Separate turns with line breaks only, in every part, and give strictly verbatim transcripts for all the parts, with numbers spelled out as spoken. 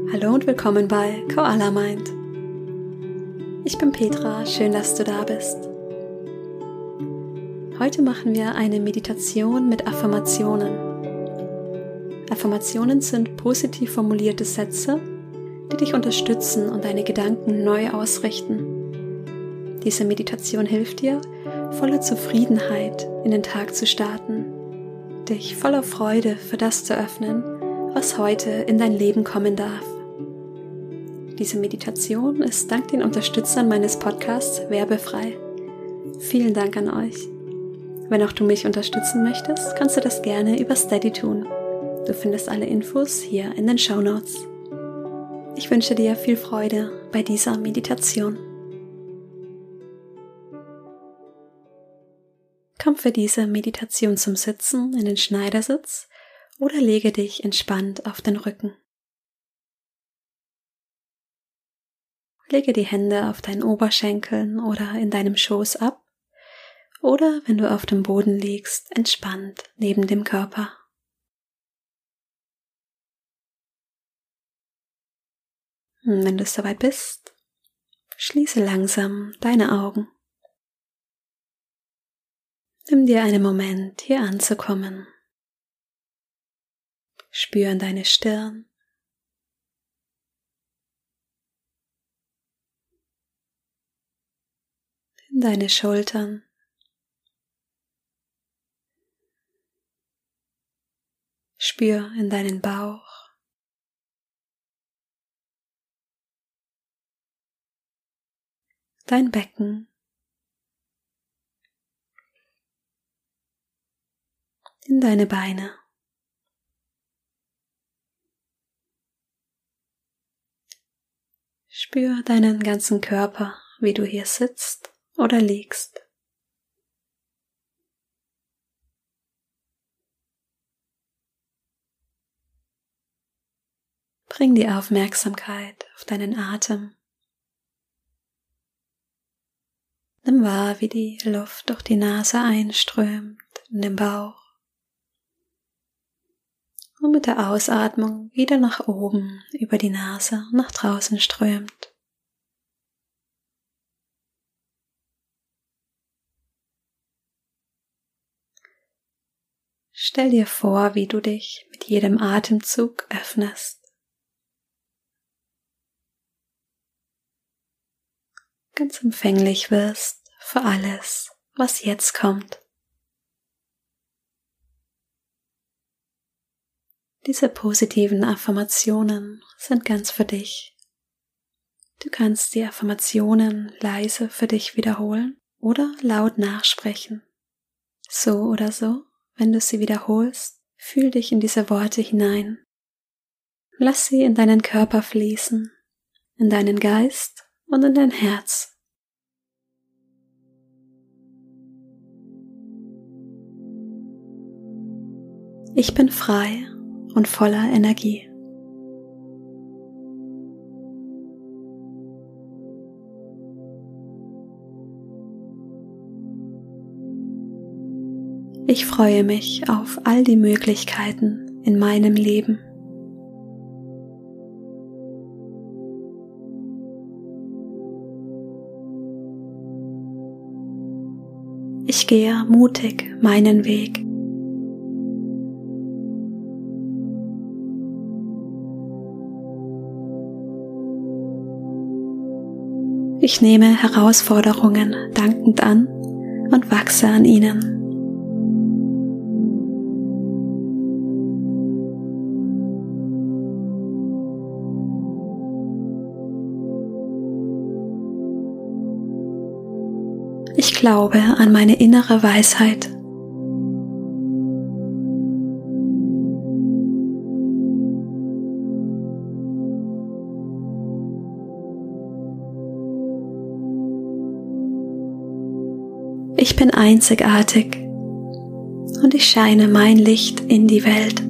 Hallo und willkommen bei Koala Mind. Ich bin Petra, schön, dass du da bist. Heute machen wir eine Meditation mit Affirmationen. Affirmationen sind positiv formulierte Sätze, die dich unterstützen und deine Gedanken neu ausrichten. Diese Meditation hilft dir, voller Zufriedenheit in den Tag zu starten, dich voller Freude für das zu öffnen, was heute in dein Leben kommen darf. Diese Meditation ist dank den Unterstützern meines Podcasts werbefrei. Vielen Dank an euch. Wenn auch du mich unterstützen möchtest, kannst du das gerne über Steady tun. Du findest alle Infos hier in den Shownotes. Ich wünsche dir viel Freude bei dieser Meditation. Komm für diese Meditation zum Sitzen in den Schneidersitz oder lege dich entspannt auf den Rücken. Lege die Hände auf deinen Oberschenkeln oder in deinem Schoß ab oder, wenn du auf dem Boden liegst, entspannt neben dem Körper. Und wenn du soweit bist, schließe langsam deine Augen. Nimm dir einen Moment, hier anzukommen. Spür in deine Stirn. In deine Schultern. Spür in deinen Bauch. Dein Becken. In deine Beine. Spür deinen ganzen Körper, wie du hier sitzt oder liegst. Bring die Aufmerksamkeit auf deinen Atem. Nimm wahr, wie die Luft durch die Nase einströmt in den Bauch und mit der Ausatmung wieder nach oben über die Nase nach draußen strömt. Stell dir vor, wie du dich mit jedem Atemzug öffnest. Ganz empfänglich wirst für alles, was jetzt kommt. Diese positiven Affirmationen sind ganz für dich. Du kannst die Affirmationen leise für dich wiederholen oder laut nachsprechen. So oder so. Wenn du sie wiederholst, fühl dich in diese Worte hinein. Lass sie in deinen Körper fließen, in deinen Geist und in dein Herz. Ich bin frei und voller Energie. Ich freue mich auf all die Möglichkeiten in meinem Leben. Ich gehe mutig meinen Weg. Ich nehme Herausforderungen dankend an und wachse an ihnen. Ich glaube an meine innere Weisheit. Ich bin einzigartig und ich scheine mein Licht in die Welt.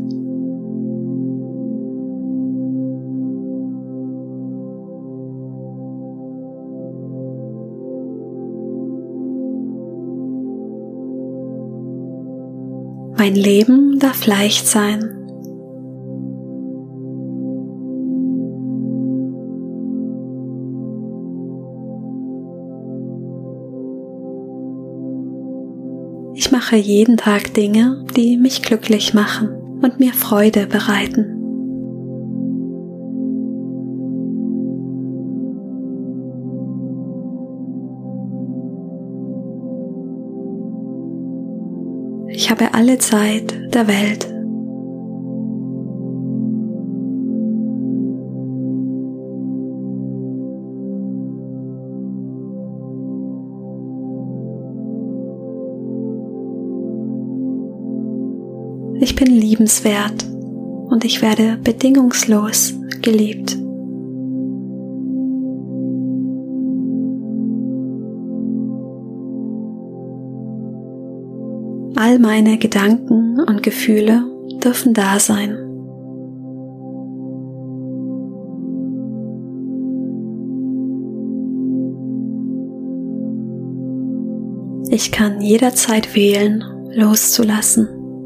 Mein Leben darf leicht sein. Ich mache jeden Tag Dinge, die mich glücklich machen und mir Freude bereiten. Ich habe alle Zeit der Welt. Ich bin liebenswert und ich werde bedingungslos geliebt. All meine Gedanken und Gefühle dürfen da sein. Ich kann jederzeit wählen, loszulassen.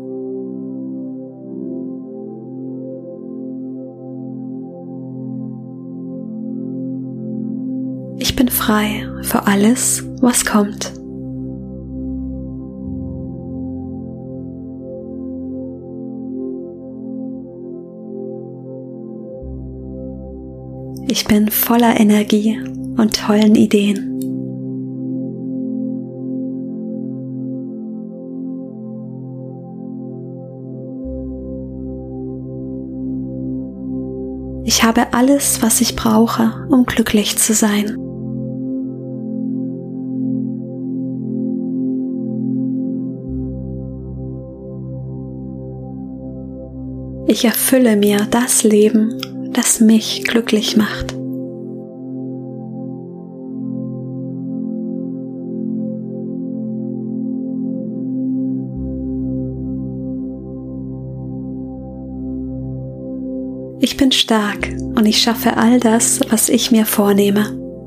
Ich bin frei für alles, was kommt. Ich bin voller Energie und tollen Ideen. Ich habe alles, was ich brauche, um glücklich zu sein. Ich erfülle mir das Leben, das mich glücklich macht. Ich bin stark und ich schaffe all das, was ich mir vornehme.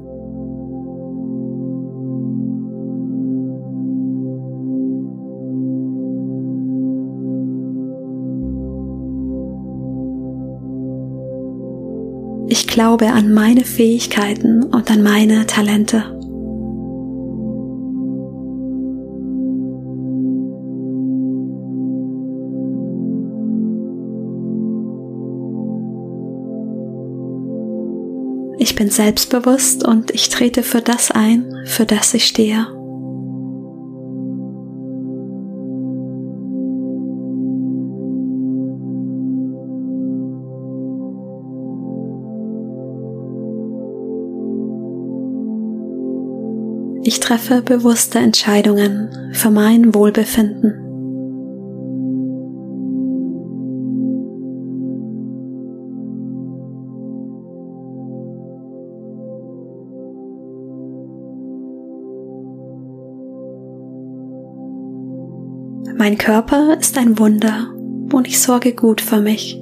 Ich glaube an meine Fähigkeiten und an meine Talente. Ich bin selbstbewusst und ich trete für das ein, für das ich stehe. Ich treffe bewusste Entscheidungen für mein Wohlbefinden. Mein Körper ist ein Wunder und ich sorge gut für mich.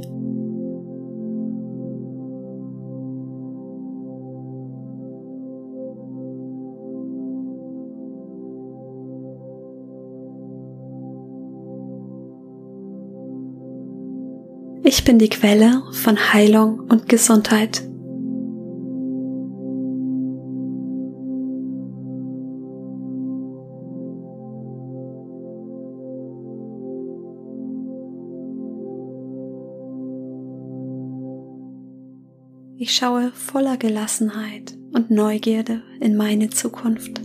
Ich bin die Quelle von Heilung und Gesundheit. Ich schaue voller Gelassenheit und Neugierde in meine Zukunft.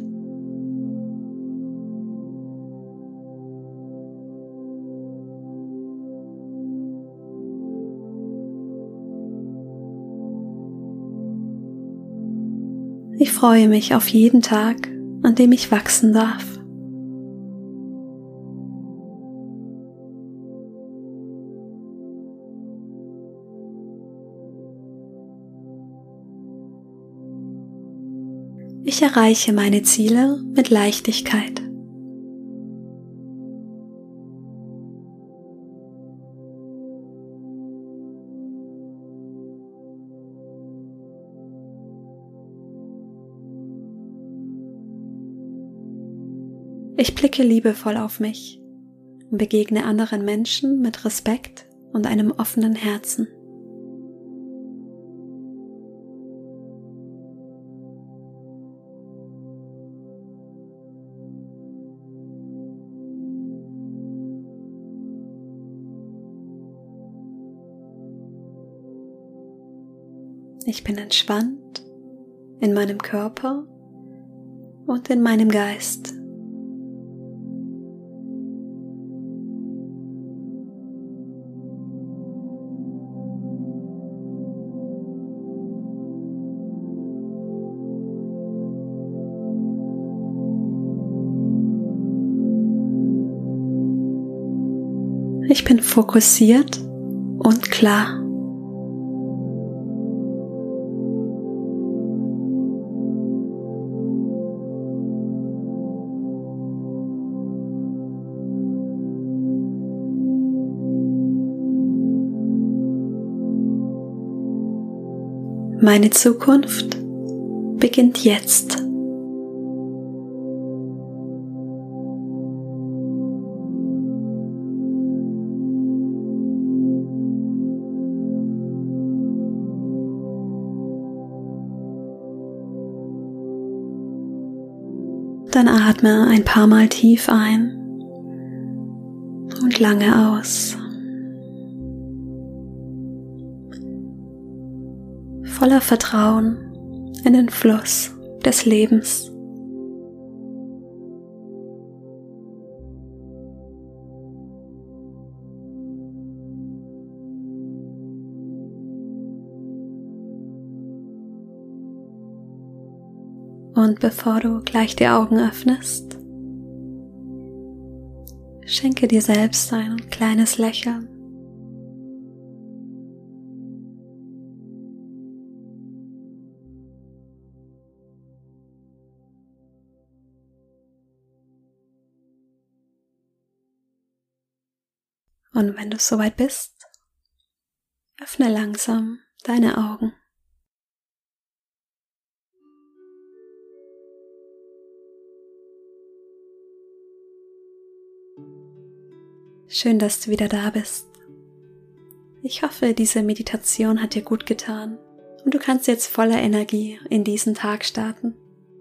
Ich freue mich auf jeden Tag, an dem ich wachsen darf. Ich erreiche meine Ziele mit Leichtigkeit. Ich blicke liebevoll auf mich und begegne anderen Menschen mit Respekt und einem offenen Herzen. Ich bin entspannt in meinem Körper und in meinem Geist. Ich bin fokussiert und klar. Meine Zukunft beginnt jetzt. Dann atme ein paar Mal tief ein und lange aus. Voller Vertrauen in den Fluss des Lebens. Und bevor du gleich die Augen öffnest, schenke dir selbst ein kleines Lächeln. Und wenn du soweit bist, öffne langsam deine Augen. Schön, dass du wieder da bist. Ich hoffe, diese Meditation hat dir gut getan und du kannst jetzt voller Energie in diesen Tag starten.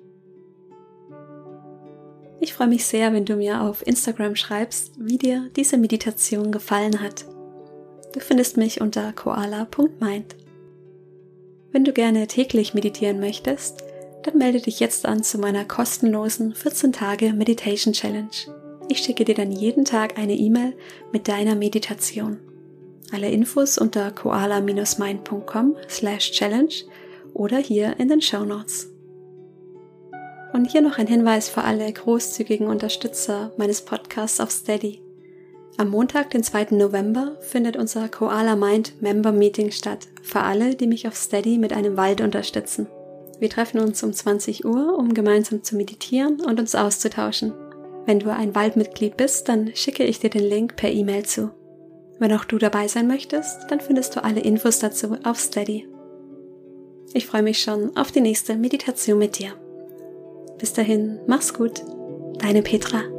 Ich freue mich sehr, wenn du mir auf Instagram schreibst, wie dir diese Meditation gefallen hat. Du findest mich unter koala punkt mind. Wenn du gerne täglich meditieren möchtest, dann melde dich jetzt an zu meiner kostenlosen vierzehn Tage Meditation Challenge. Ich schicke dir dann jeden Tag eine E-Mail mit deiner Meditation. Alle Infos unter koala Bindestrich mind punkt com slash challenge oder hier in den Shownotes. Und hier noch ein Hinweis für alle großzügigen Unterstützer meines Podcasts auf Steady. Am Montag, den zweiten November, findet unser Koala Mind Member Meeting statt, für alle, die mich auf Steady mit einem Wald unterstützen. Wir treffen uns um zwanzig Uhr, um gemeinsam zu meditieren und uns auszutauschen. Wenn du ein Waldmitglied bist, dann schicke ich dir den Link per E-Mail zu. Wenn auch du dabei sein möchtest, dann findest du alle Infos dazu auf Steady. Ich freue mich schon auf die nächste Meditation mit dir. Bis dahin, mach's gut, deine Petra.